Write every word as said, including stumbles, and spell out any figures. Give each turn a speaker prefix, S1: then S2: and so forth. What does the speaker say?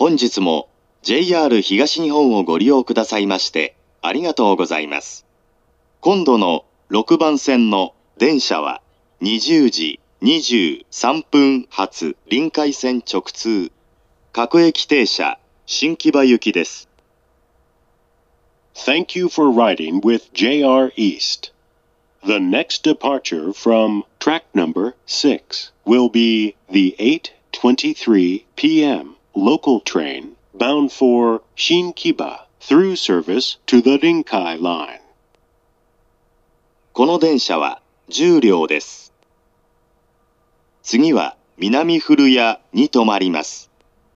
S1: 本日も ジェイアール 東日本をご利用くださいましてありがとうございます。今度のろくばん線の電車はにじゅうじにじゅうさんぷん発臨海線直通各駅停車新木場行きです。
S2: Thank you for riding with ジェイアール East. The next departure from track number six will be the eight twenty-three p m local train bound for Shinkiba through service to the Rinkai line.
S1: この電車はじゅう両です。次は南古谷に停まります。